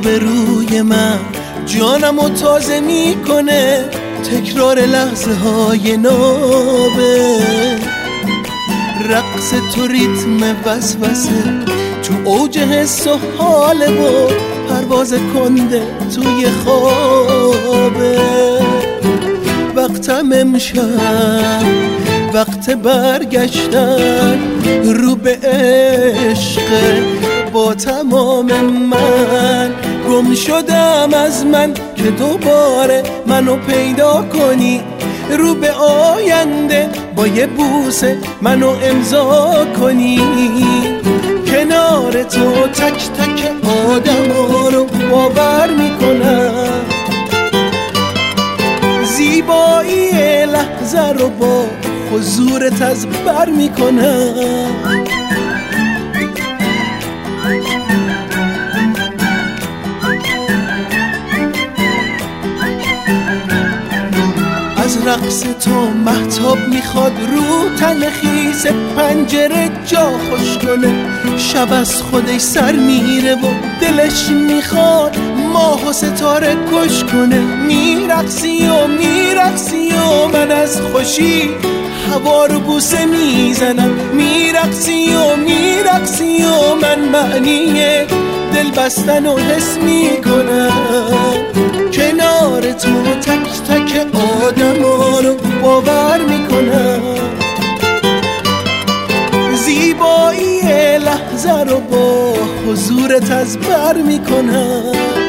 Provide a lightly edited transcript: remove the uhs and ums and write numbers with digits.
روبروی من جانمو تازه میکنه، تکرار لحظه های نابه. رقص تو ریتم وسوسه تو اوج حس و حاله و پرواز کنده توی خوابه. وقتم امشب وقت برگشتن رو به عشق، با تمام من گم شدم از من که دوباره منو پیدا کنی. رو به آینده با یه بوسه منو امضا کنی. کنار تو تک تک آدم ها رو باور میکنم، زیبایی لحظه رو با حضورت از بر میکنم. از رقص تو مهتاب میخواد رو تن خیس پنجره جا خوش کنه. شب از خودش سر میره و دلش میخواد ماه و ستاره کش کنه. میرقصی و من از خوشی هوا رو بوسه میزنم. میرقصی و من معنی دل بستن و حس میکنم. کنار تو تک تک آدم ها رو باور میکنم، زیبایی لحظه رو با حضورت از بر میکنم.